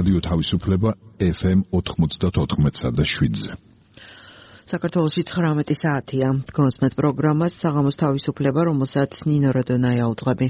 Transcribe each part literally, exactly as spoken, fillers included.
რადიო თავისუფლება ეფ ემ ოთხმოცდაოთხ და შვიდზე. საქართველოში ცხრამეტი საათია. გონსმეთ პროგრამას საღამოს თავისუფლება, რომელსაც ნინო როდონაია უძღვები.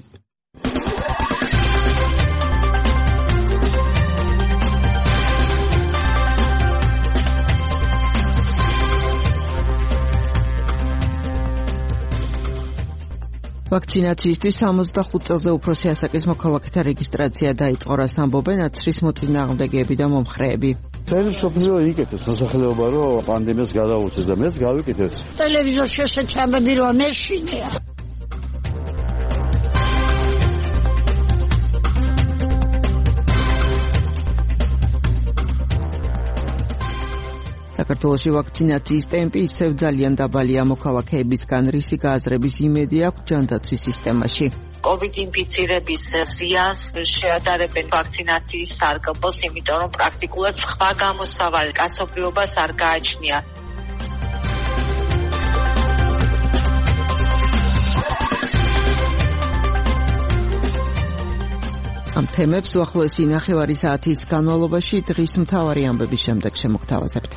ვაქცინაციისთვის სამოცდახუთ წელზე უფროსი ასაკის მოქალაქეთა რეგისტრაცია დაიწყო, რაც ამბობენ აცრის მოწინააღმდეგეები და მომხრეები. მთელი მსოფლიო იკეთებს მოსახლეობა, რომ პანდემიას გადაუწევს და მეც გავიკეთებ. ტელევიზორში შეჩამები რომ მეშინია. საქართველოში ვაქცინაციის ტემპი ისევ ძალიან დაბალია. მოქალაქეებისგან რისი გააზრების იმედი აქვს ჯანდაცვის სისტემაში. COVID ინფიცირების ზიანს შეადარებენ ვაქცინაციის სარგებლოს, იმიტომ რომ პრაქტიკულად სხვა გამოსავალი კაცობრიობას არ გააჩნია. ამ თემებს უახლოესი ნახევარი საათის განმავლობაში დღის მთავარი ამბების შემდეგ შემოგთავაზებთ.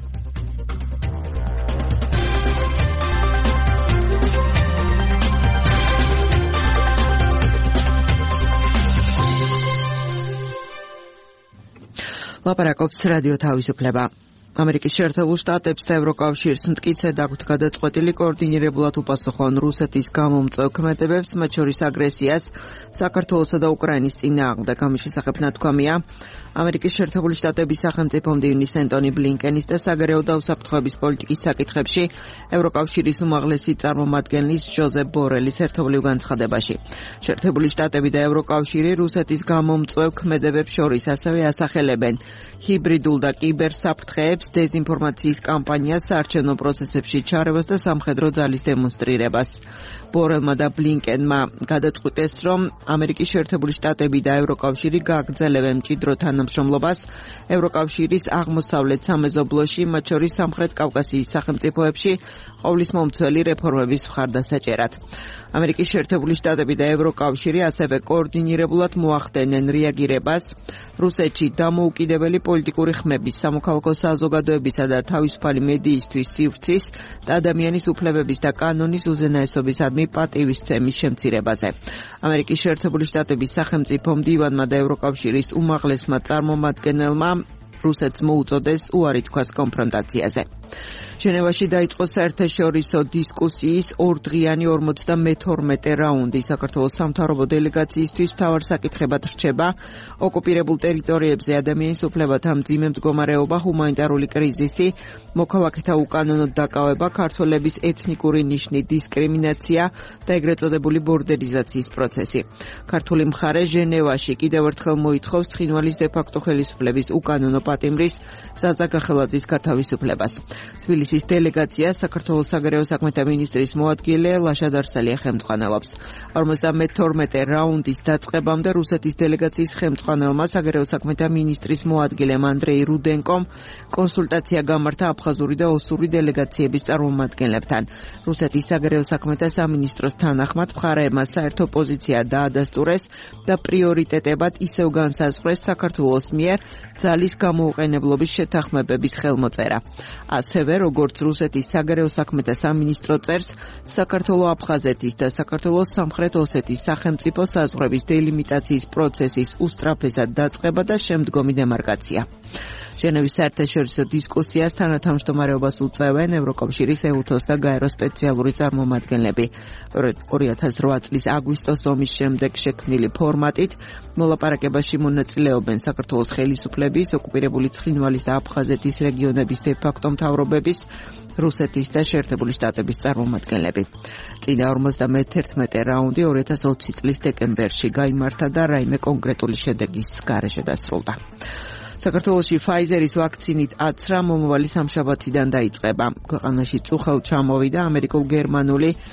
ლაპარაკობს რადიო თავისუფლება. ამერიკის შეერთებულ შტატებს და ევროკავშირს მტკიცედ აქვთ გადაწყვეტილი კოორდინირებულად უპასუხონ რუსეთის გამომწვევ ქმედებებს, მათ შორის აგრესიას საქართველოსა და უკრაინის წინააღმდეგ. ამის შესახებ ნათქვამია ამერიკის შეერთებული შტატების სახელმწიფო მდივნის ენტონი ბლინკენის და საგარეო და უსაფრთხოების პოლიტიკის საკითხებში ევროკავშირის უმაღლესი წარმომადგენლის ჟოზეფ ბორელის ერთობლივ განცხადებაში. შეერთებული შტატები და ევროკავშირი რუსეთის გამომწვევ ქმედებებს შორის ასევე ასახელებენ ჰიბრიდულ და კიბერ საფრთხეებს, დეზინფორმაციის კამპანიას, საარჩევნო პროცესებში ჩარევას და სამხედრო ძალის დემონსტრირებას. ბორელმა და ბლინკენმა გადაწყვიტეს, რომ ამერიკის შეერთებული შტატები და ევროკავშირი გააგრძელებენ მჭიდრო თანამშრომლობას ევროკავშირის აღმოსავლეთ სამეზობლოში, მათ შორის სამხრეთ კავკასიის სახელმწიფოებში ყოვლის მომცველი რეფორმების მხარდასაჭერად. ამერიკის შეერთებული შტატები და ევროკავშირი ასევე კოორდინირებულად მოახდენენ რეაგირებას რუსეთში დამოუკიდებელი პოლიტიკური ხმების, სამოქალაქო საზოგადოებისა და თავისუფალი მედიისთვის სივრცის და ადამიანის უფლებების და კანონის უზენაესობისადმი პატივისცემის შემცირებაზე. ამერიკის შეერთებული შტატების სახელმწიფო მდივანმა და ევროკავშირის უმაღლესმა წარმომადგენელმა რუსეთს მოუწოდეს უარი თქვას კონფრონტაციაზე. ჟენევაში დაიწყო საერთაშორისო დისკუსიის ორდღიანი ორმოცდამეთორმეტე რაუნდი. საქართველოს სამთავრობო დელეგაციისთვის მთავარ საკითხებად რჩება ოკუპირებულ ტერიტორიებზე ადამიანის უფლებათა მძიმე მდგომარეობა, ჰუმანიტარული კრიზისი, მოქალაქეთა უკანონო დაკავება, ქართველების ეთნიკური ნიშნით დისკრიმინაცია და ეგრეთ წოდებული ბორდერიზაციის პროცესი. ქართული მხარე ჟენევაში კიდევ ერთხელ მოითხოვს ცხინვალის დე-ფაქტო ხელისუფლების უკანონო პატიმრის ზაზა გახელაძის გათავისუფლებას. თბილისის დელეგაცია საქართველოს საგარეო საქმეთა მინისტრის მოადგილე ლაშა დარსალია ხელმძღვანელობს. ორმოცდამეთორმეტე რაუნდის დაწყებამდე რუსეთის დელეგაციის ხელმძღვანელმა საგარეო საქმეთა მინისტრის მოადგილემ ანდრეი რუდენკომ კონსულტაცია გამართა აფხაზური და ოსური დელეგაციების წარმომადგენლებთან. რუსეთის საგარეო საქმეთა სამინისტროს თანახმად მხარეებმა საერთო პოზიცია დაადასტურეს და პრიორიტეტებად ისევ განსაზღვრეს საქართველოს მიერ ძალის გამოუყენებლობის შეთანხმებების ხელმოწერა. ასევე როგორც რუსეთის საგარეო საქმეთა სამინისტრო წერს, საქართველოს აფხაზეთის და საქართველოს სამხრეთ ოსეთის სახელმწიფო საზღვრების დელიმიტაციის პროცესის უსწრაფესად დაწყება და შემდგომი დემარკაცია. ჟენევის საერთაშორისო დისკუსიას თანათავმჯდომარეობას უწევენ ევროკავშირის ეუთოს და გაეროს სპეციალური წარმომადგენლები. ორი ათას რვა წლის აგვისტოს ომის შემდეგ შექმნილი ფორმატით მოლაპარაკებაში მონაწილეობენ საქართველოს ხელისუფლების, ოკუპირებული ცხინვალის და აფხაზეთის რეგიონების დე-ფაქტო მთავრობების, რუსეთის და შეერთებული შტატების წარმომადგენლები. წინა ორმოცდამეთერთმეტე რაუნდი ორი ათას ოცი წლის დეკემბერში გაიმართა და რაიმე კონკრეტული შედეგის გარეშე დასრულდა. საქართველოში ფაიზერის ვაქცინით აცრა მომავალი სამშაბათიდან დაიწყება. ქვეყანაში წუხელ ჩამოვიდა ამერიკულ-გერმანული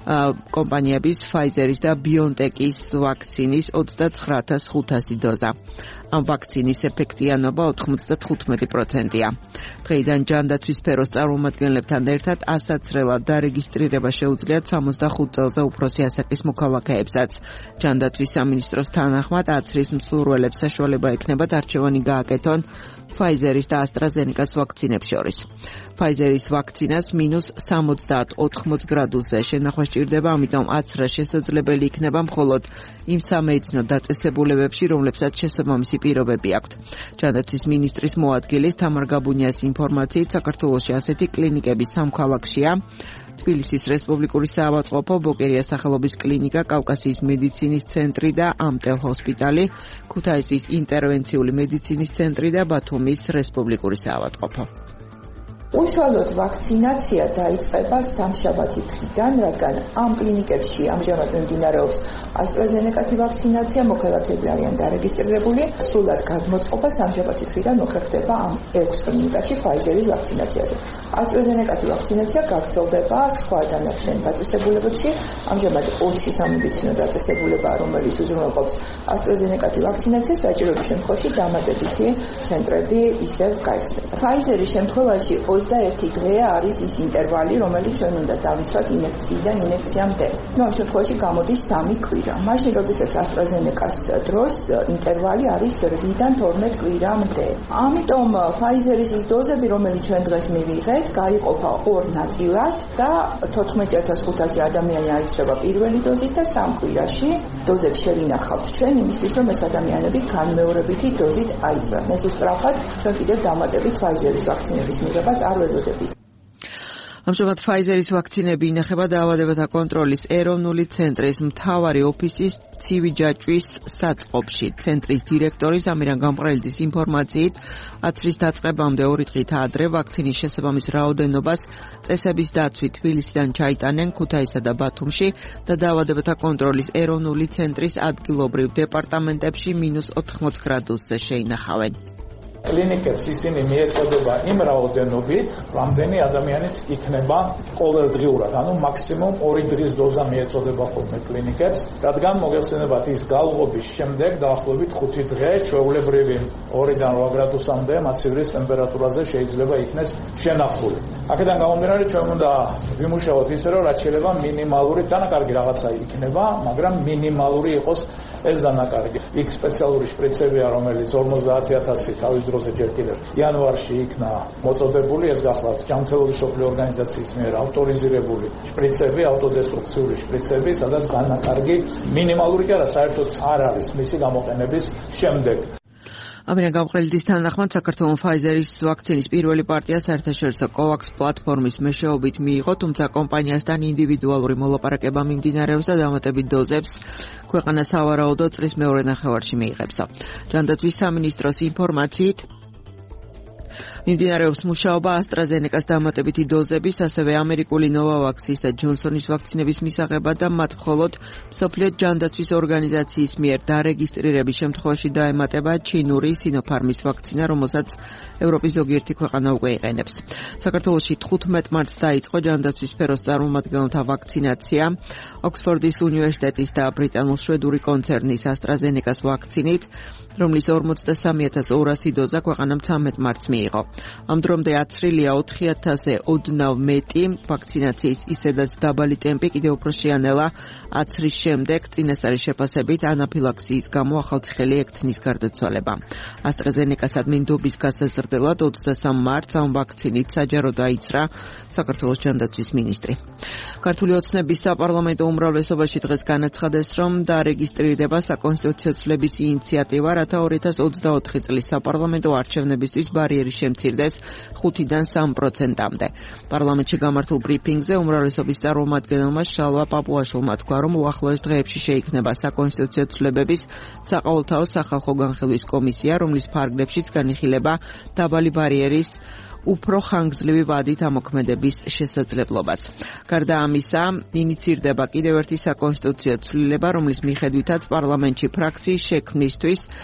კომპანიების Pfizer-ის და BioNTech-ის ვაქცინის ოცდაცხრა ათას ხუთასი დოზა. ამ ვაქცინის ეფექტიანობა ოთხმოცდათხუთმეტი პროცენტია. დღეიდან ჯანდაცვის სფეროს წარმომადგენლებთან ერთად ასაცრელად დარეგისტრირება შეუძლიათ სამოცდახუთ წელზე უფროსი ასაკის მოქალაქეებსაც. ჯანდაცვის სამინისტროს თანახმად აცრის მსურველებს საშუალება ექნებათ არჩევანი გააკეთონ Pfizer-ის და AstraZeneca-ს ვაქცინებს შორის. Pfizer-ის ვაქცინას მინუს სამოცდაათ-ოთხმოც გრადუსზე შენახვა სჭირდება, ამიტომ აცრა შესაძლებელი იქნება მხოლოდ იმ სამედიცინო დაწესებულებებში, რომლებსაც შესაბამისი პირობები აქვთ. ჯანდაცვის მინისტრის მოადგილის თამარ გაბუნიას ინფორმაციით, საქართველოში ასეთი კლინიკები სამ ქალაქშია. თბილისის რესპუბლიკური საავადმყოფო, ბოკერია სახელობის კლინიკა, კავკასიის მედიცინის ცენტრი და ამტელ ჰოსპიტალი, ქუთაისის ინტერვენციული მედიცინის ცენტრი და ბათუმის რესპუბლიკური საავადმყოფო. უშუალოდ ვაქცინაცია დაიწყება სამშაბათი დღიდან, რადგან ამ კლინიკებში ამჟამად მიმდინარეობს AstraZeneca-ი ვაქცინაცია, მოქალაქეები არიან დარეგისტრირებული, სრულად გადმოწყობა სამშაბათი დღიდან მოხერხდება ამ ექვს კლინიკაში Pfizer-ის ვაქცინაციაზე. AstraZeneca-ი ვაქცინაცია გაგრძელდება სხვა დანარჩენ დაწესებულებებში, ამჟამად ოცი სამედიცინო დაწესებულება, რომელიც უზრუნველყოფს AstraZeneca-ი ვაქცინაცია, საჭიროების შემთხვევაში დამატებითი ცენტრები ისევ გაიხსნება. Pfizer-ის შემთხვევაში ოცდაერთი დღე არის ის ინტერვალი, რომელიც ჩვენ უნდა დავიცვათ ინექციიდან ინექციამდე. ნუ ამ შემთხვევაში გამოდის სამი კვირა. მაშინ, როდესაც AstraZeneca-ს დროს ინტერვალი არის რვიდან თორმეტ კვირამდე. ამიტომ Pfizer-ის ის დოზები, რომელიც ჩვენ დღეს მივიღეთ, გაიყოფა ორ ნაწილად და თოთხმეტი ათას ხუთასი ადამიანი აიცრება პირველი დოზით და სამ კვირაში დოზებს შევინახავთ ჩვენ იმისთვის, რომ ეს ადამიანები განმეორებითი დოზით აიცრან. ესე სწრაფად ჩვენ კიდევ დამატებით Pfizer-ის ვაქცინების მიღებას არ ვებოდებით. ამჟამად Pfizer-ის ვაქცინები ინახება დაავადებათა კონტროლის ეროვნული ცენტრის მთავარი ოფისის ცივი ჯაჭვის საწყობში. ცენტრის დირექტორის ამირან გამყრელიძის ინფორმაციით, აცრის დაწყებამდე ორი დღით ადრე ვაქცინის შესაბამის რაოდენობას წესების დაცვით თბილისიდან ჩაიტანენ ქუთაისსა და ბათუმში და დაავადებათა კონტროლის ეროვნული ცენტრის ადგილობრივ დეპარტამენტებში მინუს ოთხმოც გრადუსზე შეინახავენ. კლინიკებს ისინი მიეწოდება იმ რაოდენობით, რამდენი ადამიანიც იქნება ყოველდღიურად, ანუ მაქსიმუმ ორი დღის დოზა მიეწოდება ხოლმე კლინიკებს, რადგან მოგეხსენებათ ის გალღობის შემდეგ დაახლოებით ხუთი დღე ჩვეულებრივი ორიდან რვა გრადუსამდე მაცივრის ტემპერატურაზე შეიძლება იქნეს შენახული. აქედან გამომდინარე ჩვენ უნდა ვიმუშაოთ ისე, რომ რაც შეიძლება მინიმალური დანაკარგი რაღაცა იქნება, მაგრამ მინიმალური იყოს ეს დანაკარგი. იქ სპეციალური შპრიცებია, რომელიც ორმოცდაათი ათასი თავის დროზე ჯერ კიდევ იანვარში იქნა მოწოდებული, ეს გახლავთ ჯანმრთელობის მსოფლიო ორგანიზაციის მიერ ავტორიზირებული შპრიცები, ავტოდესტრუქციული შპრიცები, სადაც დანაკარგი მინიმალური კი არა, საერთოდ არ არის მისი გამოყენების შემდეგ. ამირან გამყრელიძის თანახმად საქართველოს Pfizer-ის ვაქცინის პირველი პარტია საერთაშორისო COVAX პლატფორმის მეშვეობით მიიღო, თუმცა კომპანიასთან ინდივიდუალური მოლაპარაკება მიმდინარეობს და დამატებით დოზებს ქვეყანა სავარაუდოდ წლის მეორე ნახევარში მიიღებსო. ჯანდაცვის სამინისტროს ინფორმაციით, მიმდინარეობს მუშაობა AstraZeneca-ს დამატებითი დოზების, ასევე ამერიკული Novavax-ის და Johnson-ის ვაქცინების მისაღებად და მათ მხოლოდ მსოფლიო ჯანდაცვის ორგანიზაციის მიერ დარეგისტრირების შემთხვევაში დაემატება ჩინური Sinopharm-ის ვაქცინა, რომელსაც ევროპის ზოგიერთი ქვეყანა უკვე იყენებს. საქართველოში თხუთმეტ მარტს დაიწყო ჯანდაცვის სფეროს წარმომადგენელთა ვაქცინაცია. ოქსფორდის უნივერსიტეტის და ბრიტანულ-შვედური კონცერნის AstraZeneca-ს ვაქცინით, რომლის ორმოცდასამი ათას ორასი დოზა ქვეყანამ ცამეტ მარტს მიიღო. ამ დრომდე აცრილია ოთხი ათასზე ოდნავ მეტი ვაქცინაციის ისედაც დაბალი ტემპი კიდევ უფრო შეანელა აცრის შემდეგ წინასწარი შეფასებით ანაფილაქსიის გამო ახალციხელი ექთნის გარდაცვალება. AstraZeneca-სად მინდობის გასაზრდელად ოცდასამ მარტს ამ ვაქცინით საჯარო დაიცრა საქართველოს ჯანდაცვის მინისტრი. ქართული ოცნების საპარლამენტო უმრავლესობაში დღეს განაცხადეს, რომ დარეგისტრირდება საკონსტიტუციო ცვლების ინიციატივა, რათა ორი ათას ოცდაოთხი წლის საპარლამენტო არჩევნებისთვის ბარიერი შემცირდეს ხუთიდან სამ პროცენტამდე. პარლამენტში გამართულ ბრიფინგზე უმრავლესობის წარმომადგენელმა შალვა პაპუაშვილმა თქვა, რომ უახლოეს დღეებში შეიქმნება საკონსტიტუციო ცვლილებების საყოველთაო სახალხო განხილვის კომისია, რომლის ფარგლებშიც განიხილება დაბალი ბარიერის უფრო ხანგრძლივი ვადით ამოქმედების შესაძლებლობაც. გარდა ამისა, ინიცირდება კიდევ ერთი საკონსტიტუციო ცვლილება, რომლის მიხედვითაც პარლამენტში ფრაქციის შექმნისთვის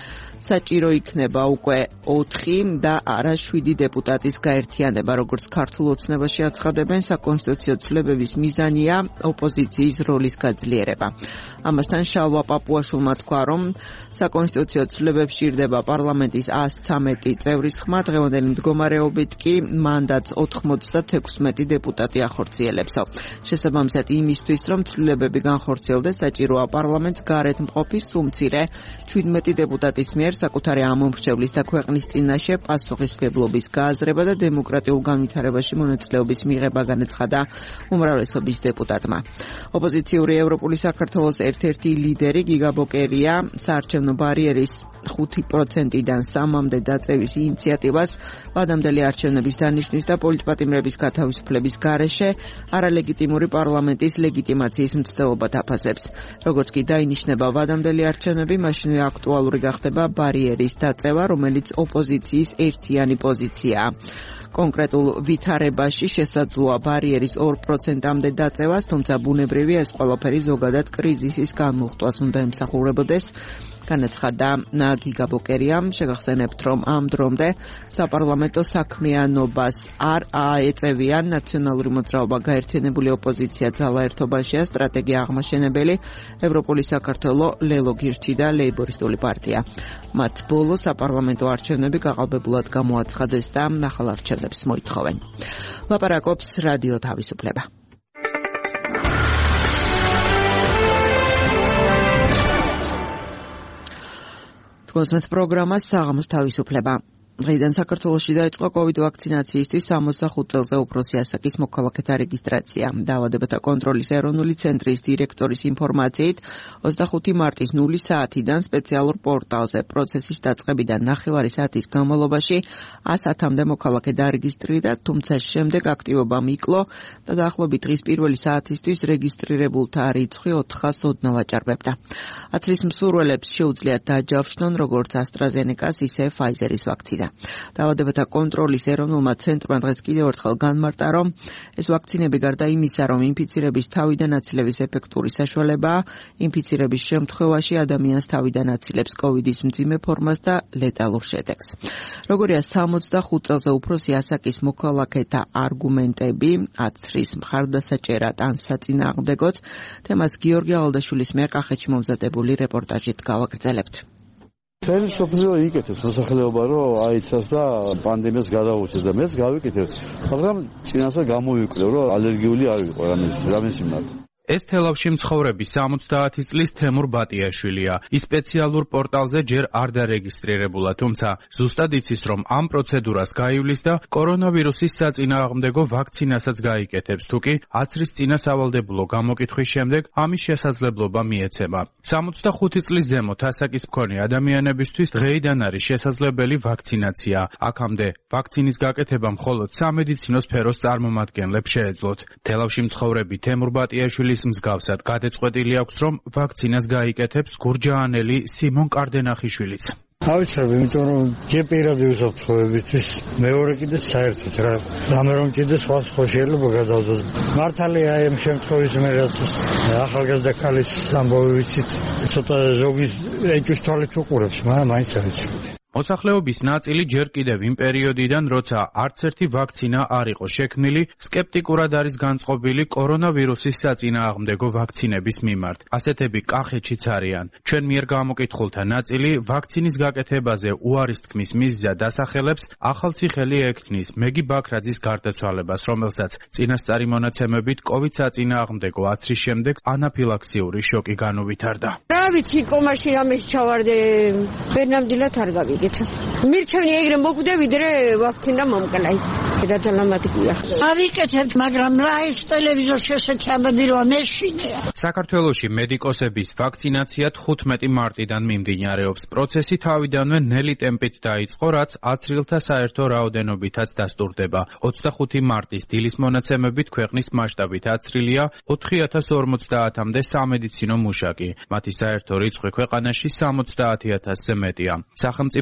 საჭირო იქნება უკვე ოთხი და არა შვიდი დეპუტატის გაერთიანება, როგორც ქართულ ოცნებაში აცხადებენ, საკონსტიტუციო ცვლილებების მიზანია ოპოზიციის როლის გაძლიერება. ამასთან შალვა პაპუაშვილმა თქვა, რომ საკონსტიტუციო ცვლილებებს სჭირდება პარლამენტის ას ცამეტი წევრის ხმა, დღევანდელი მდგომარეობით კი მანდატს ოთხმოცდათექვსმეტი დეპუტატი ახორციელებს. შესაბამისად იმისთვის, რომ ცვლილებები განხორციელდეს, საჭიროა პარლამენტს გარეთ მყოფი სულ-მცირე შვიდმეტი დეპუტატის მიერ საკუთარი ამომრჩევლის და ქვეყნის წინაშე პასუხისმგებლობის გააზრება და დემოკრატიულ განვითარებაში მონაწილეობის მიღება განაცხადა უმრავლესობის დეპუტატმა. ოპოზიციური ევროპული საქართველოს ერთ-ერთი ლიდერი გიგა ბოკერია საარჩევნო ბარიერის ხუთი პროცენტიდან სამამდე დაწევის ინიციატივას ვადამდელი არჩევნების დანიშვნის და პოლიტპატიმრების გათავისუფლების გარეშე არალეგიტიმური პარლამენტის ლეგიტიმაციის მცდელობად აფასებს. როგორც კი დაინიშნება ვადამდელი არჩევნები, მაშინვე აქტუალური გახდება ბარიერის დაწევა, რომელიც ოპოზიციის ერთიანი პოზიციაა. კონკრეტულ ვითარებაში შესაძლოა ბარიერის ორ პროცენტამდე დაწევას, თუმცა ბუნებრივია ეს ყველაფერი ზოგადად კრიზისის განმუხტვას უნდა ემსახურებოდეს. განაცხადა გიგა ბოკერიამ, შეგახსენებთ, რომ ამ დრომდე საპარლამენტო საქმიანობას არ აეწევიან ნაციონალური მოძრაობა, გაერთიანებული ოპოზიცია, ძალა ერთობაშია, სტრატეგია აღმაშენებელი, ევროპული საქართველო, ლელო გირჩი და ლეიბორისტული პარტია. მათ ბოლო საპარლამენტო არჩევნები გაყალბებულად გამოაცხადეს და ნახალ არჩევნებს მოითხოვენ. ლაპარაკობს რადიო თავისუფლება. გოსმეთ პროგრამა საღამოს თავისუფლება. დღეიდან საქართველოში დაიწყო კოვიდ ვაქცინაციისთვის სამოცდახუთ წელზე უფროსი ასაკის მოქალაქეთა რეგისტრაცია. დაავადებათა კონტროლის ეროვნული ცენტრის დირექტორის ინფორმაციით, ოცდახუთი მარტის ნული საათიდან სპეციალურ პორტალზე პროცესის დაწყებიდან ნახევარი საათის განმავლობაში ასათამდე მოქალაქე დარეგისტრირდა, თუმცა შემდეგ აქტივობა მიკლო და დაახლოებით დღის პირველი საათისთვის რეგისტრირებულთა რიცხვი ოთხას ოდნავ აჭარბებდა. აცრის მსურველებს შეუძლიათ დაჯავშნონ როგორც AstraZeneca-ს, ისე Pfizer-ის ვაქცინა. დაავადებათა კონტროლის ეროვნულმა ცენტრმა დღეს კიდევ ერთხელ განმარტა, რომ ეს ვაქცინები გარდა იმისა, რომ ინფიცირების თავიდან აცილებების ეფექტური საშუალებაა, ინფიცირების შემთხვევაში ადამიანს თავიდან აცილებს კოვიდის მძიმე ფორმას და ლეტალურ შედეგს. როგორია სამოცდახუთ წელზე უფროსი ასაკის მოქალაქეთა არგუმენტები აცრის მხარდასაჭერად ან საწინააღმდეგოდ, თემას გიორგი ალდაშვილის მიერ კახეთში მომზადებული რეპორტაჟით გავაგრძელებთ. მთელი სოფლიო იკეთებს მოსახლეობა, რომ აიცას და პანდემიას გადაუწევს და მეც გავიკეთებ, მაგრამ წინასწარ გამოვიკვლიო, რომ ალერგიული არ ვიყო რამის რამის მიმართ. ეს თელავში მცხოვრები სამოცდაათი წლის თემურ ბატიაშვილია. ის სპეციალურ პორტალზე ჯერ არ დარეგისტრირებულა, თუმცა ზუსტად იცის, რომ ამ პროცედურას გაივლის და კორონავირუსის საწინააღმდეგო ვაქცინასაც გაიკეთებს, თუკი აცრის წინა სავალდებულო გამოკითხვის შემდეგ ამის შესაძლებლობა მიეცემა. სამოცდახუთი წლის ზემოთ ასაკის მქონე ადამიანებისთვის დღეიდან არის შესაძლებელი ვაქცინაცია. აქამდე ვაქცინის გაკეთება მხოლოდ სამედიცინო სფეროს წარმომადგენლებს შეეძლოთ. თელავში მცხოვრები თემურ ბატიაშვილის მსგავსად გადაწყვეტილი აქვს, რომ ვაქცინას გაიკეთებს გურჯაანელი სიმონ კარდენახიშვილიც. ავიცებ, იმიტომ რომ ჯერ პირადი უსაფრთხოებისთვის, მეორე კიდე საერთოდ რა. რამე რომ კიდე სხვა სხვა შეიძლება გადავდოს. მართალია აი ამ შემთხვევის მე რაც ახალგაზრდა ქალის ამბავი ვიცით, ცოტა ზოგის ეჭვის თვალით უყურებს, მაგრამ მაინც ავიცებ. მოსახლეობის ნაწილი ჯერ კიდევ იმ პერიოდიდან, როცა არც ერთი ვაქცინა არ იყო შექმნილი, სკეპტიკურად არის განწყობილი კორონავირუსის საწინააღმდეგო ვაქცინების მიმართ. ასეთები კახეთშიც არიან. ჩვენ მიერ გამოკითხულთა ნაწილი ვაქცინის გაკეთებაზე უარის თქმის მიზეზად დასახელებს ახალციხელი ექთნის მეგი ბაქრაძის გარდაცვალებას, რომელსაც წინასწარი მონაცემებით კოვიდ საწინააღმდეგო აცრის შემდეგ ანაფილაქსიური შოკი განუვითარდა. რა ვიცი, კომაში რამეს ჩავარდე, ბერნამდილად არ გავიგე. მირჩევნია ეგრე მოკვდე, ვიდრე ვაქცინა მომკლაი. და ძალამატია. ავიკეთებთ, მაგრამ რა ის ტელევიზორში შესაძლებელი რომ მეშინია. საქართველოში მედიკოსების ვაქცინაცია თხუთმეტი მარტიდან მიმდინარეობს. პროცესი თავიდანვე ნელი ტემპით დაიწყო, რაც აცრილთა საერთო რაოდენობითაც დასტურდება. ოცდახუთი მარტის დილის მონაცემებით ქვეყნის მასშტაბით აცრილია ოთხი ათას ორმოცდაათამდე სამედიცინო მუშაკი. მათი საერთო რიცხვი ქვეყანაში სამოცდაათი ათასზე მეტია. სახელმწიფო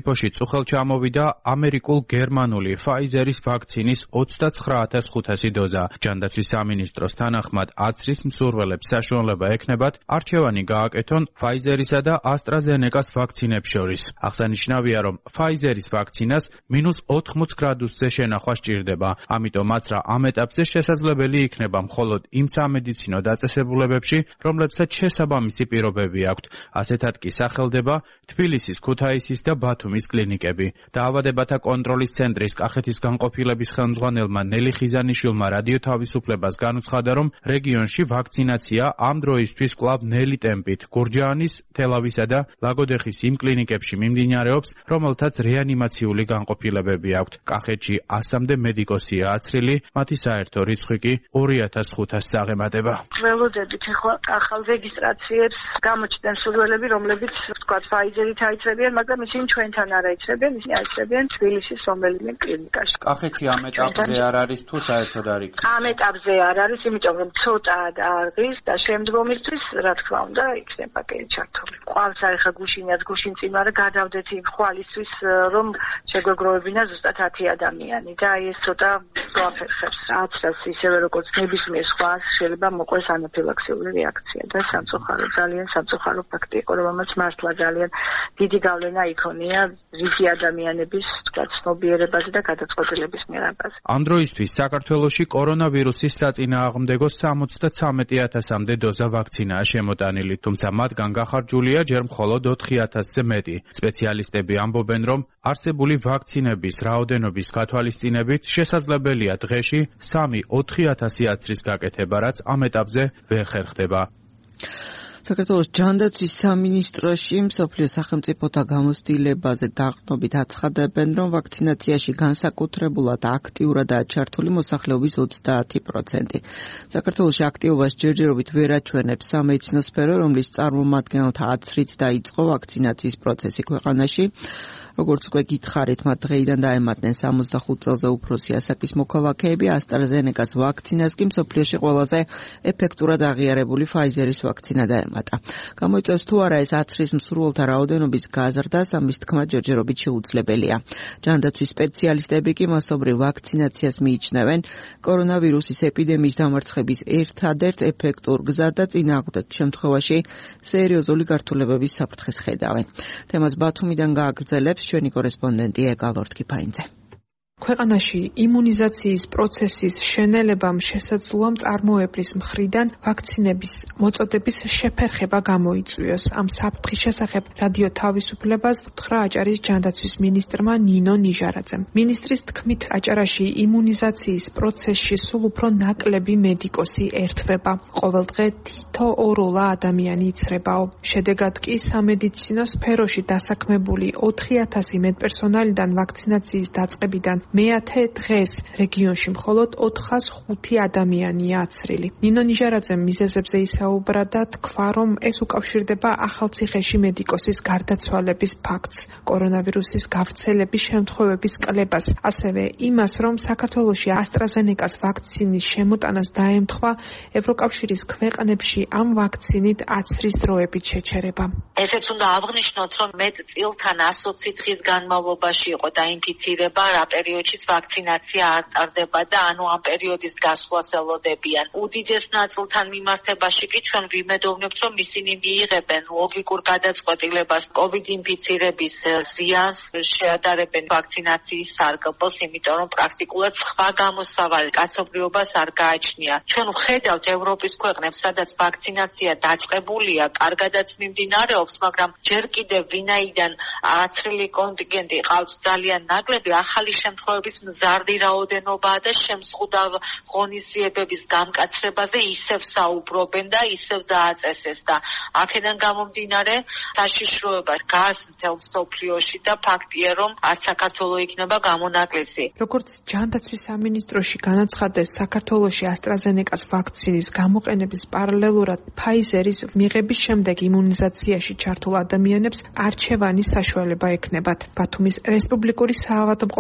საფრანგეთში წუხელ ჩამოვიდა ამერიკულ გერმანული Pfizer-ის ვაქცინის ოცდაცხრა ათას ხუთასი დოზა. ჯანდაცვის სამინისტროს თანახმად აცრის მსურველებს საშუალება ექნებათ არჩევანი გააკეთონ Pfizer-ისა და AstraZeneca-ს ვაქცინებს შორის. აღსანიშნავია, რომ Pfizer-ის ვაქცინას მინუს ოთხმოც გრადუსზე შენახვა სჭირდება. ამიტომაც რა ამ ეტაპზე შესაძლებელი იქნება მხოლოდ იმ სამედიცინო დაწესებულებებში, რომლებსაც შესაბამისი პირობები აქვთ. ასეთად კი სახელდება თბილისის, ქუთაისის და ბათუმის კლინიკები. დაავადებათა კონტროლის ცენტრის კახეთის განყოფილების ხელმძღვანელმა ნელი ხიზანიშვილმა რადიო თავისუფლებას განუცხადა, რომ რეგიონში ვაქცინაცია ამ დროისთვის კვლავ ნელი ტემპით გურჯაანის, თელავისა და ლაგოდეხის იმ კლინიკებში მიმდინარეობს, რომელთაც რეანიმაციული განყოფილებები აქვთ. კახეთში ასამდე მედიკოსია აცრილი, მათი საერთო რიცხვი კი ორი ათას ხუთასს აღემატება. ველოდებით ახლა ახალ რეგისტრაციებს გამოჩნდნენ მსურველები, რომლებიც ვთქვათ Pfizer-ით აიცრებიან, მაგრამ ისინი ჩვენთან არ აიცრებიან, ისინი აიცრებიან თბილისის რომელიმე კლინიკაში. კახეთში ამ ეტაპზე არ არის თუ საერთოდ არ იქნება? ამ ეტაპზე არ არის, იმიტომ რომ ცოტა არის და შემდგომისთვის, რა თქმა უნდა, იქნება კეი ჩართული. ყავს ახლა გუშინაც გუშინწინვარე გადავდეთ იმ ხვალისთვის, რომ შეგვეგროვებინა ზუსტად ათი ადამიანი და აი ეს ცოტა გვაფერხებს. აცრას ისევე როგორც ნებისმიერ სხვას შეიძლება მოყვეს ანაფილაქსიური რეაქცია და სამწუხარო, ძალიან სამწუხარო ფაქტი იყო, რომელმაც მართლა ძალიან დიდი გავლენა იქონია რიგი ადამიანების, თქვა, ცნობიერებაზე და გადაწყვეტილების მიღებაზე. ამ დროისთვის საქართველოში კორონავირუსის საწინააღმდეგო სამოცდაცამეტი ათასამდე დოზა ვაქცინაა შემოტანილი, თუმცა მათგან გახარჯულია ჯერ მხოლოდ ოთხი ათასზე მეტი. სპეციალისტები ამბობენ, რომ არსებული ვაქცინების რაოდენობის გათვალისწინებით შესაძლებელია დღეში სამი ოთხი ათასი აცრის გაკეთება, რაც ამ ეტაპზე ვერ ხერხდება. საქართველოს ჯანდაცვის სამინისტროში მსოფლიო სახელმწიფოთა გამოცდილებაზე დაყრდნობით აცხადებენ, რომ ვაქცინაციაში განსაკუთრებულად აქტიურადაა ჩართული მოსახლეობის ოცდაათი პროცენტი. საქართველოში აქტიობას ჯერჯერობით ვერ აჩვენებს სამედიცინო სფერო, რომლის წარმომადგენელთა აცრით დაიწყო ვაქცინაციის პროცესი ქვეყანაში. როგორც უკვე გითხარით, მათ დღეიდან დაემატნენ სამოცდახუთ წელზე უფროსი ასაკის მოქალაქეები, AstraZeneca-ს ვაქცინას კი მსოფლიოში ყველაზე ეფექტურად აღიარებული Pfizer-ის ვაქცინა დაემატა. გამოიწვევს თუ არა ეს აცრის მსურველთა რაოდენობის გაზრდას, ამის თქმა ჯერჯერობით შეუძლებელია. ჯანდაცვის სპეციალისტები კი მასობრივ ვაქცინაციას მიიჩნევენ კორონავირუსის ეპიდემიის დამარცხების ერთადერთ ეფექტურ გზად და წინააღმდეგ შემთხვევაში სერიოზული გართულებების საფრთხეს ხედავენ. თემას ბათუმიდან გააგრძელებს ჩვენი კორესპონდენტი ეგალორდ კიფაინძე. ქვეყანაში იმუნიზაციის პროცესის შენელებამ შესაძლოა მწარმოებლის მხრიდან ვაქცინების მოწოდების შეფერხება გამოიწვიოს. ამ საფრთხის შესახებ რადიო თავისუფლებას უთხრა აჭარის ჯანდაცვის მინისტრმა ნინო ნიჟარაძემ. მინისტრის თქმით, აჭარაში იმუნიზაციის პროცესში სულ უფრო ნაკლები მედიკოსი ერთვება. ყოველდღე თითო ორ-ოლა ადამიანი იცრებაო. შედეგად კი სამედიცინო სფეროში დასაქმებული ოთხი ათასი მედპერსონალიდან ვაქცინაციის დაწყებიდან მეათე დღეს რეგიონში მხოლოდ ოთხას ხუთი ადამიანია აცრილი. ნინო ნიჟარაძემ მიზეზებზე ისაუბრა და თქვა, რომ ეს უკავშირდება ახალციხეში მედიკოსის გარდაცვალების ფაქტს, კორონავირუსის გავრცელების შემთხვევების კლებას, ასევე იმას, რომ საქართველოში AstraZeneca-ს ვაქცინის შემოტანას დაემთხვა ევროკავშირის ქვეყნებში ამ ვაქცინით აცრის დროებით შეჩერება. ესეც უნდა აღვნიშნოთ, რომ მეტ წილთან ასოცი დღის განმავლობაში იყო დაინფიცირება, რა პერიოდშიც ვაქცინაცია არ ტარდება და ანუ ამ პერიოდის გასვლას ელოდებიან. უდიდეს ნაწილთან მიმართებაში კი ჩვენ ვიმედოვნებთ, რომ ისინი მიიღებენ ლოგიკურ გადაწყვეტილებას COVID ინფიცირების ზიანს, შეადარებენ ვაქცინაციის სარგებლს, იმიტომ რომ პრაქტიკულად სხვა გამოსავალი კაცობრიობას არ გააჩნია. ჩვენ ვხედავთ ევროპის ქვეყნებს, სადაც ვაქცინაცია დაწყებულია, კარგადაც მიმდინარეობს, მაგრამ ჯერ კიდევ ვინაიდან აცრილი კონტინგენტი ყავთ ძალიან ნაკლები, ახალი შემთხვევების მზარდი რაოდენობაა და შემზღუდავ ღონისძიებების გამკაცრებაზე ისევ საუბრობენ და ისევ დააწესეს და აქედან გამომდინარე საშიშროება გას მთელ მსოფლიოში და ფაქტია, რომ არც საქართველოს იქნება გამონაკლისი. როგორც ჯანდაცვის სამინისტროში განაცხადეს, საქართველოში AstraZeneca-ს ვაქცინის გამოყენების პარალელურად Pfizer-ის მიღების შემდეგ იმუნიზაციაში ჩართულ ადამიანებს არჩევანის საშუალება ექნებათ. ბათუმის რესპუბლიკური საავადმყოფოს კლინიკის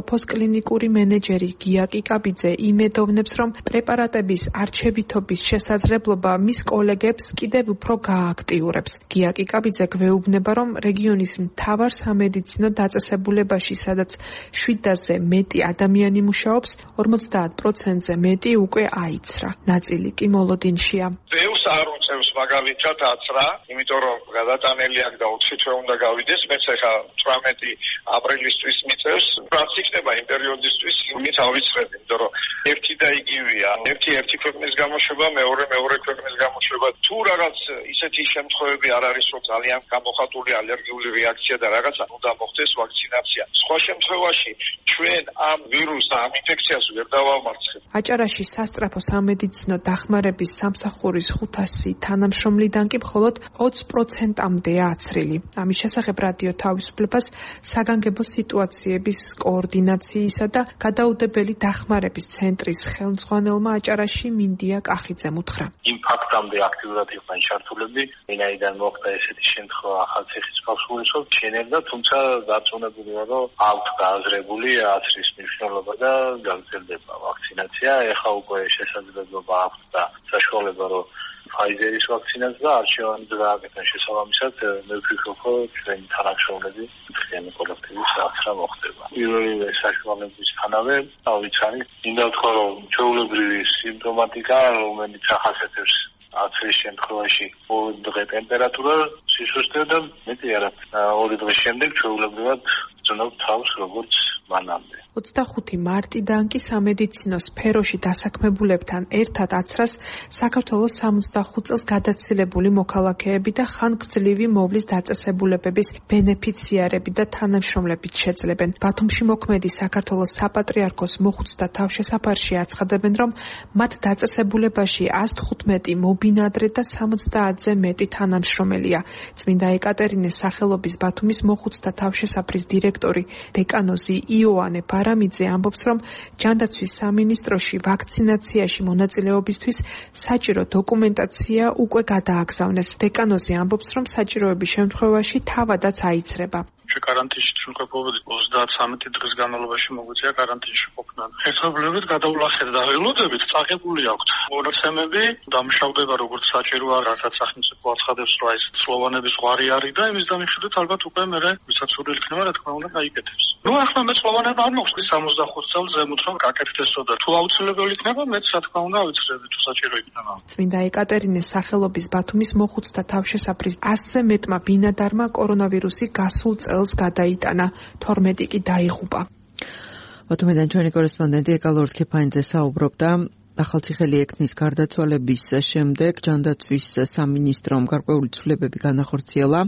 კლინიკური მენეჯერი გია კიკაბიძე იმედოვნებს, რომ პრეპარატების არჩევითობის შესაძლებლობა მის კოლეგებს კიდევ უფრო გააქტიურებს. გია კიკაბიძე გვეუბნება, რომ რეგიონის მთავარ სამედიცინო დაწესებულებაში, სადაც შვიდასზე მეტი ადამიანი მუშაობს, ორმოცდაათ პროცენტზე მეტი უკვე აიცრა. ნაწილი კი მოლოდინშია. ბევრს არ უწევს მაგალითად აცრა, იმიტომ რომ გადატანელი აქ და ოთხი თვე უნდა გავიდეს, მეც ახლა თვრამეტი აპრილისთვის მიწევს. რაც იქნება იმ პერიოდისთვის, იმით ავიწყებ, იმიტომ რომ ერთი და იგივეა. ერთი ერთი ქვეყნის გამოშვება, მეორე მეორე ქვეყნის გამოშვება. თუ რაღაც ისეთი შემთხვევები არ არის, რომ ძალიან გამოხატული ალერგიული რეაქცია და რაღაცა უნდა მოხდეს ვაქცინაცია. სხვა შემთხვევაში ჩვენ ამ ვირუსს, ამ ინფექციას ვერ დავამარცხებთ. აჭარაში სასწრაფო სამედიცინო დახმარების სამსახურის ხუთასი თანამშრომლიდან კი მხოლოდ ოცი პროცენტამდეა აცრილი. ამის შესახებ რადიო თავისუფლებას საგანგებო სიტუაციების კოორდინაციისა და გადაუდებელი დახმარების ცენტრის ხელმძღვანელმა აჭარაში მინდია კახიძემ უთხრა. იმ ფაქტამდე აქტიურად იყვნენ ჩართულები, ვინაიდან მოხდა ესეთი შემთხვევა ახალციხის ბავშვებისო, შეიძლება, თუმცა დარწმუნებულია, რომ აქვთ გააზრებული აცრის მნიშვნელობა და გაგრძელდება ვაქცინაცია. ეხლა უკვე შესაძლებლობა აქვს და საშუალება, რომ Pfizer-ის ვაქცინას და არჩევანი დააკეთონ შესაბამისად, მე ვფიქრობ, რომ ჩვენი თანამშრომლები მთლიანი კოლექტივის აცრა მოხდება. პირველივე საშუალებისთანავე, ავიცანი, მინდა ვთქვა, რომ ჩვეულებრივი სიმპტომატიკა, რომელიც ახასიათებს აცრის შემთხვევაში ორი დღე ტემპერატურა, სისუსტე და მეტი არა. ორი დღის შემდეგ ჩვეულებრივად ვძნობ თავს, როგორც მანამდე. ოცდახუთი მარტიდან კი სამედიცინო სფეროში დასაქმებულებთან ერთად აცრას საქართველოს სამოცდახუთ წელს გადაცილებული მოქალაქეები და ხანგრძლივი მოვლის დაწესებულებების ბენეფიციარები და თანამშრომლებიც შეძლებენ. ბათუმში მოქმედი საქართველოს საპატრიარქოს მოხუცთა თავშესაფარში აცხადებენ, რომ მათ დაწესებულებაში ას თხუთმეტი მობინადრე და სამოცდაათზე მეტი თანამშრომელია. წმინდა ეკატერინეს სახელობის ბათუმის მოხუცთა თავშესაფრის დირექტორი დეკანოზი იოანე ბარამიძე ამბობს, რომ ჯანდაცვის სამინისტროში ვაქცინაციაში მონაწილეობისთვის საჭირო დოკუმენტაცია უკვე გადააგზავნეს. დეკანოზი ამბობს, რომ საჭიროების შემთხვევაში თავადაც აიცრება. ჩვენ კარანტინში ვყოფობდით ოცდაათი დღის განმავლობაში მოგვიწია კარანტინში ყოფნა. ერთობლივად გადავლახეთ და ველოდებით წაღებული აქვთ. მონაცემები დამშავდება როგორც საჭიროა, რასაც სახელმწიფო აცხადებს, რომ ეს სლოვანების ზღვარი არის და იმის დამიხილეთ ალბათ უკვე მე ვისაც სურვილი იქნება, რა თქმა უნდა, გაიკეთებს. ნუ ახლა მე სლოვანები არ მოხდეს სამოცდახუთ წელს ზემოთ რომ გაკეთდესო და თუ აუცილებელი იქნება, მეც რა თქმა უნდა ავიცრები თუ საჭირო იქნება. წმინდა ეკატერინეს სახელობის ბათუმის მოხუცთა თავშესაფრის ასზე მეტმა ბინადარმა კორონავირუსი გასულ წელს გადაიტანა, თორმეტი კი დაიღუპა. ბათუმიდან ჩვენი კორესპონდენტი ეკა ლორთქიფანიძე საუბრობდა. ახალციხელი ექნის გარდაცვალების შემდეგ ჯანდაცვის სამინისტრომ გარკვეული ცვლილებები განახორციელა.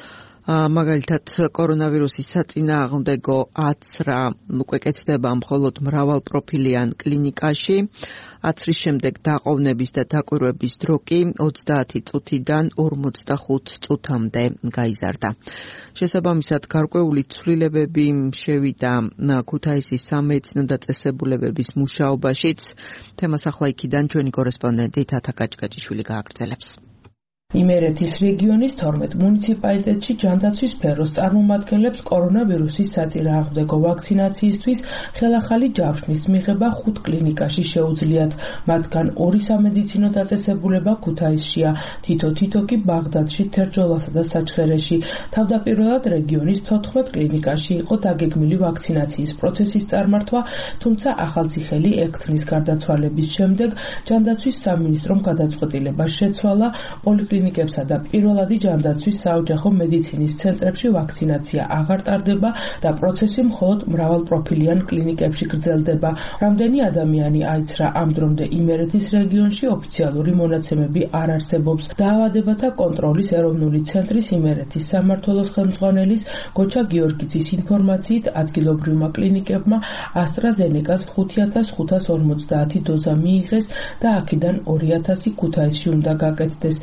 მაგალითად კორონავირუსის საწინააღმდეგო აცრა უკვე კეთდება მხოლოდ მრავალპროფილიან კლინიკაში. აცრის შემდეგ დაყოვნების და დაკვირვების დრო კი ოცდაათი წუთიდან ორმოცდახუთ წუთამდე გაიზარდა. შესაბამისად, გარკვეული ცვლილებები შევიდა ქუთაისის სამედიცინო დაწესებულებების მუშაობაშიც. თემას ახლა იქიდან ჩვენი კორესპონდენტი თათა კაჭკაჭიშვილი გააგრძელებს. იმერეთის რეგიონის თორმეტ მუნიციპალიტეტში ჯანდაცვის სფეროს წარმომადგენლებს კორონავირუსის საწინააღმდეგო ვაქცინაციისთვის ხელახალი ჯავშნის მიღება ხუთ კლინიკაში შეუძლიათ. მათგან ორი სამედიცინო დაწესებულება ქუთაისშია, თითო-თითო კი ბაღდადში, თერჯოლასა და საჩხერეში. თავდაპირველად რეგიონის თოთხმეტ კლინიკაში იყო დაგეგმილი ვაქცინაციის პროცესის წარმართვა, თუმცა ახალციხელი ექთნის გარდაცვალების შემდეგ ჯანდაცვის სამინისტრომ გადაწყვეტილება შეცვალა პოლიკლინიკებსა და პირველადი ჯანდაცვის საოჯახო მედიცინის ცენტრებში ვაქცინაცია აღარ ტარდება და პროცესი მხოლოდ მრავალპროფილიან კლინიკებში გრძელდება. რამდენი ადამიანი აიცრა ამ დრომდე იმერეთის რეგიონში ოფიციალური მონაცემები არ არსებობს. დაავადებათა კონტროლის ეროვნული ცენტრის იმერეთის სამმართველოს ხელმძღვანელის გოჩა გიორგიძის ინფორმაციით ადგილობრივმა კლინიკებმა ასტრაზენეკას ხუთი ათას ხუთას ორმოცდაათი დოზა მიიღეს და აქედან ორი ათასი ქუთაისში უნდა გაკეთდეს. თავად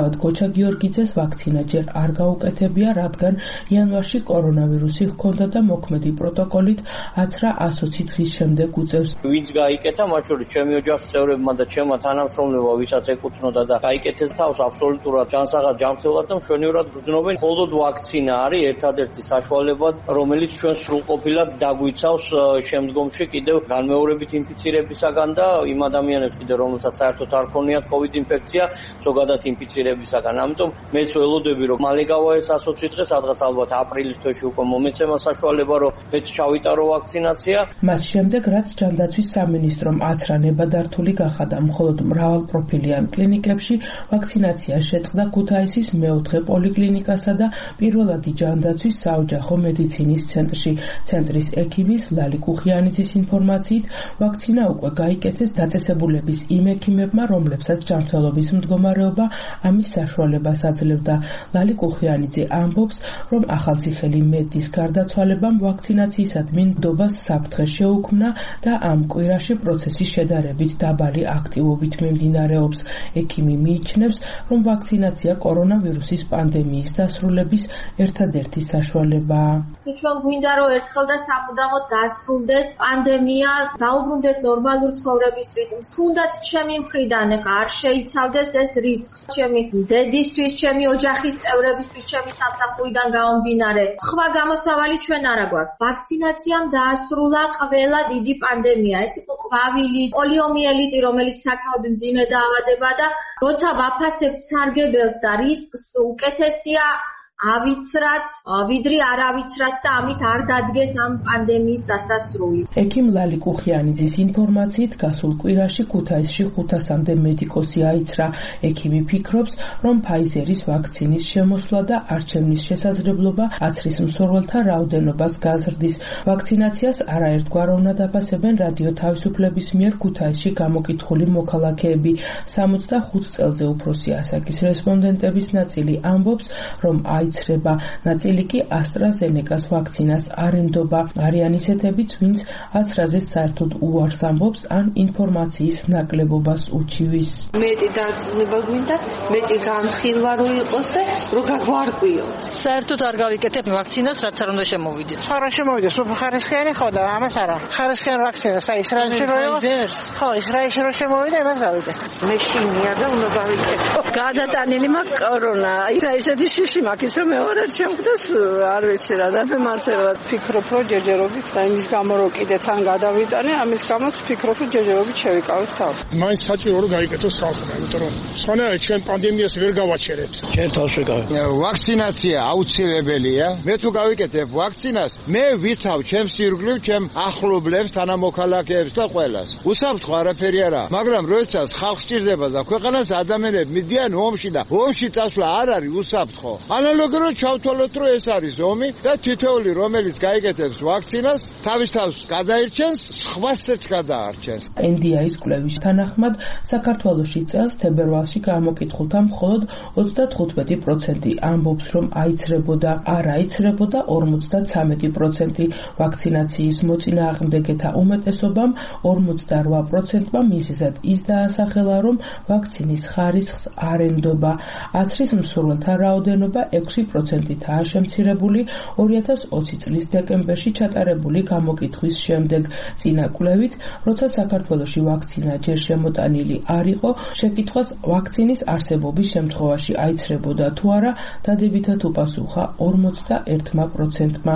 მიუხედავად გოჩა გიორგიძეს ვაქცინა ჯერ არ გაუკეთებია, რადგან იანვარში კორონავირუსი ჰქონდა და მოქმედი პროტოკოლით აცრა ასოცი დღის შემდეგ უწევს. ვინც გაიკეთა, მათ შორის ჩემი ოჯახის წევრებმა და ჩემმა თანამშრომლებმა, ვისაც ეკუთვნოდა და გაიკეთეს თავს აბსოლუტურად ჯანსაღად ჯანმრთელად და მშვენივრად გრძნობენ. მხოლოდ ვაქცინა არის ერთადერთი საშუალება, რომელიც ჩვენ სრულყოფილად დაგვიცავს შემდგომში კიდევ განმეორებით ინფიცირებისაგან და იმ ადამიანებს კიდევ რომელსაც საერთოდ არ ქონიათ COVID ინფექცია, ზოგადად ინფიცირებისაგან. ამიტომ მეც ველოდები, რომ მალე გავა ეს ასოცი დღე, სადღაც ალბათ აპრილის თვეში უკვე მომეცემა საშუალება, რომ მეც ჩავიტარო ვაქცინაცია. მას შემდეგ, რაც ჯანდაცვის სამინისტრომ აცრა ნებადართული გახადა მხოლოდ მრავალპროფილიან კლინიკებში, ვაქცინაცია შეწყდა ქუთაისის მეოთხე პოლიკლინიკასა და პირველადი ჯანდაცვის საოჯახო მედიცინის ცენტრში. ცენტრის ექიმის ლალი კუხიანიძის ინფორმაციით, ვაქცინა უკვე გაიკეთეს დაწესებულების იმ ექიმებმა, რომლებსაც ჯანმრთელობის მდგომარეობა ამის საშუალებას აძლევდა. ლალი კუხიანიძე ამბობს, რომ ახალციხელი მედის გარდაცვალებამ ვაქცინაციისადმი ნდობას საფრთხე შეუქმნა და ამ კვირაში პროცესი შედარებით დაბალი აქტივობით მიმდინარეობს. ექიმი მიიჩნევს, რომ ვაქცინაცია კორონავირუსის პანდემიის დასრულების ერთადერთი საშუალებაა. ჩვენ გვინდა რომ ერთხელ და სამუდამოდ დასრულდეს პანდემია, დაუბრუნდეთ ნორმალურ ცხოვრების რიტმს. თუნდაც ჩემი მხრიდან არ შეიცავდეს ეს რისკს. ჩემი დედისთვის, ჩემი ოჯახის წევრებისთვის, ჩემი სამსახურიდან გამომდინარე. სხვა გამოსავალი ჩვენ არ აგვაქვს. ვაქცინაციამ დაასრულა ყველა დიდი პანდემია. ეს იყო ყვავილი, პოლიომიელიტი, რომელიც საკმაოდ მძიმე დაავადება და როცა ვაფასებთ სარგებელს და რისკს, უკეთესია ავიცრათ, ვიდრე არ ავიცრათ და ამით არ დადგეს ამ პანდემიის დასასრული. ექიმ ლალი კუხიანიძის ინფორმაციით, გასულ კვირაში ქუთაისში ხუთასამდე მედიკოსი აიცრა. ექიმი ფიქრობს, რომ ფაიზერის ვაქცინის შემოსვლა და არჩევნის შესაძლებლობა აცრის მსურველთა რაოდენობას გაზრდის. ვაქცინაციას არაერთგვაროვნად აფასებენ რადიო თავისუფლების მიერ ქუთაისში გამოკითხული მოქალაქეები. სამოცდახუთ წელზე უფროსი ასაკის რესპონდენტების ნაწილი ამბობს, რომ იცრება. ნაწილი კი AstraZeneca-ს ვაქცინას არ ენდობა. არიან ისეთებიც, ვინც აცრაზე საერთოდ უარს ამბობს ან ინფორმაციის ნაკლებობას უჩივის. მეტი დარწმუნება გვინდა, მეტი განხილვა რო იყოს და რო გაგვარკვიო. საერთოდ არ გავიკეთებ ვაქცინას, რაც არ უნდა შემოვიდეს. არა შემოვიდეს, უფრო ხარისხიანი ხო და ამას არა. ხარისხიანი ვაქცინას აი ისრაელში რო იყოს. ხო, ისრაელში რო შემოვიდა, ამას გავიკეთე. მე შინია და უნდა გავიკეთო. გადატანილი მაქვს კორონა. აი ესეთი შიში მაქვს. მეორად შემდგოს არ ვიცი რა და მემართებად ფიქრობ რომ ჯერჯერობით და იმის გამო რომ კიდე თან გადავიტანე ამის გამო ფიქრობ რომ ჯერჯერობით შევიკავებ თავს. მაინც საჭირო რომ გაიკეთოს ხალხმა, იმიტომ რომ სხვანაირად ჩვენ პანდემიას ვერ გავაჩერებთ. ჩვენ თავს ვიკავებ. ვაქცინაცია აუცილებელია. მე თუ გავიკეთებ ვაქცინას, მე ვიცავ ჩემს ირგვლივ, ჩემ ახლობლებს, თანამოქალაქეებს და ყველას. უსაფრთხო არაფერი არა, მაგრამ როდესაც ხალხს სჭირდება და ქვეყანას ადამიანები მიდიან ომში და ომში წასვლა არ არის უსაფრთხო. ანალოგიურად ჩავთვალოთ, რომ ეს არის ომი და თითოეული, რომელიც გაიგეთებს ვაქცინას, თავის თავს გადაირჩენს, სხვასაც გადაარჩენს. ენ დი აის კვლევის თანახმად, საქართველოში წელს თებერვალში გამოკითხულთა მხოლოდ ოცდათხუთმეტი პროცენტი ამბობს, რომ აიცრებოდა, არ აიცრებოდა ორმოცდაცამეტი პროცენტი. ვაქცინაციის მოწინააღმდეგეთა უმეტესობამ ორმოცდარვა პროცენტმა მიზეზად ის დაასახელა, რომ ვაქცინის ხარისხს არ ენდობა. აცრის მსურველთა რაოდენობა ექვსი პროცენტითაა შემცირებული ორი ათას ოცი წლის დეკემბერში ჩატარებული გამოკითხვის შემდეგ. წინა კვლევით, როცა საქართველოში ვაქცინა ჯერ შემოტანილი არ იყო, შეკითხვას ვაქცინის არსებობის შემთხვევაში აიცრებოდა თუ არა, დადებითად უპასუხა ორმოცდაერთმა პროცენტმა.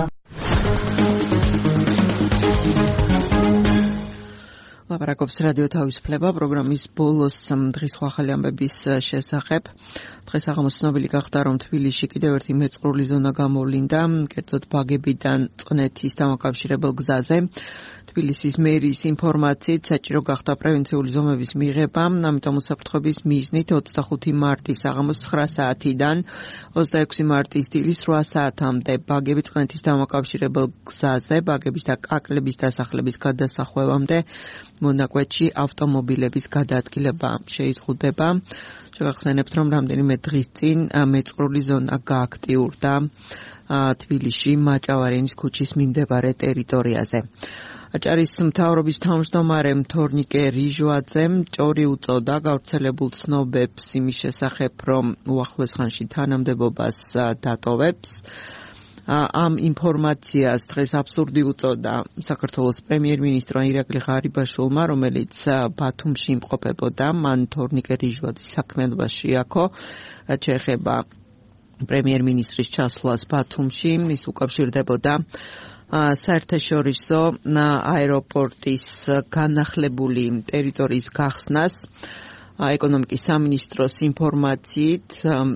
ლაპარაკობს რადიო თავისუფლება პროგრამის ბოლოს დღის ახალი ამბების შესახებ. დღეს აღამოს ცნობილი გახდა, რომ თბილისში კიდევ ერთი მეწყრული ზონა გამოვლინდა, კერძოდ ბაგებიდან წყნეთის დამაკავშირებელ გზაზე. თბილისის მერის ინფორმაციით საჭირო გახდა პრევენციული ზომების მიღება, ამიტომ უსაფრთხოების მიზნით ოცდახუთი მარტის აღამოს ცხრა საათიდან ოცდაექვსი მარტის დილის რვა საათამდე ბაგები წყნეთის დამაკავშირებელ გზაზე, ბაგების და კაკლების დასახლების გადასახვევამდე მონაკვეთში ავტომობილების გადაადგილება შეიზღუდება. შეგახსენებთ, რომ რამდენიმე დღის წინ მეწყრული ზონა გააქტიურდა თბილისში მაჭავარინის ქუჩის მიმდებარე ტერიტორიაზე. აჭარის მთავრობის თავმჯდომარემ თორნიკე რიჟვაძემ ჭორი უწოდა გავრცელებულ ცნობებს იმის შესახებ, რომ უახლოეს ხანში თანამდებობას დატოვებს. ამ ინფორმაციას დღეს აბსურდი უწოდა საქართველოს პრემიერ-მინისტრმა ირაკლი ღარიბაშვილმა, რომელიც ბათუმში იმყოფებოდა. მან თორნიკე რიჟვაძის საქმიანობა შეაქო, რაც შეეხება პრემიერ-მინისტრის ჩასვლას ბათუმში, ის უკავშირდებოდა საერთაშორისო აეროპორტის განახლებული ტერიტორიის გახსნას. ეკონომიკის სამინისტროს ინფორმაციით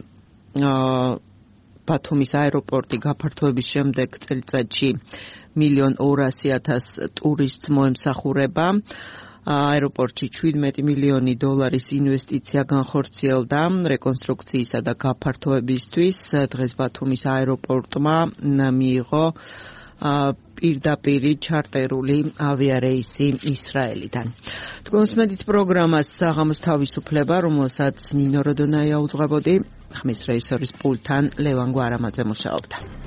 ბათუმის აეროპორტი გაფართოების შემდეგ წელიწადში მილიონ ორასი ათას ტურისტს მოემსახურება. აეროპორტში შვიდმეტი მილიონი დოლარის ინვესტიცია განხორციელდა რეკონსტრუქციისა და გაფართოებისთვის. დღეს ბათუმის აეროპორტმა მიიღო პირდაპირი ჩარტერული ავიარეისი ისრაელიდან. თქვენს მედით პროგრამას საღამოს თავისუფლება, რომელსაც ნინო როდონაია უძღვებოდი, ხმის რეჟისორის პულტთან ლევან გვარამაძე მუშაობდა.